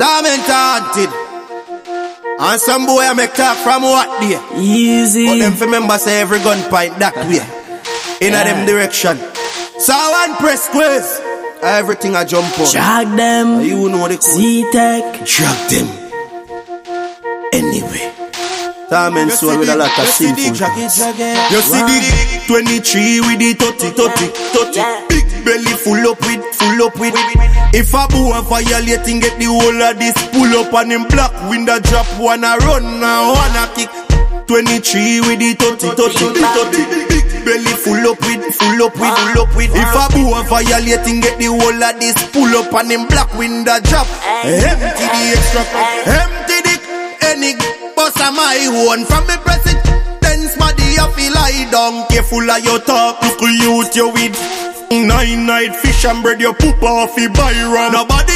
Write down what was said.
Tormented. And some boy I make talk from what day? Easy. But them remember say every gun point that way. In a them direction. So one press quiz. Everything I jump on. Drag them. You know the code. Z-Tech. Drag them. Anyway. Torment soul with a lot of sinful. You see the 23 with the 30. Big belly full up with. If a boy violating, get the whole of this. Pull up on him black window drop. Wanna run now, wanna kick. 23 with the 30. Big belly full up with. If a boy violating, get the whole of this. Pull up on him black window drop. Empty the extra. Empty the any boss of my own. From me president, body you feel lie down. Careful of your talk, look youth you with. 9 night fish and bread, you poop off, you buy rum. Nobody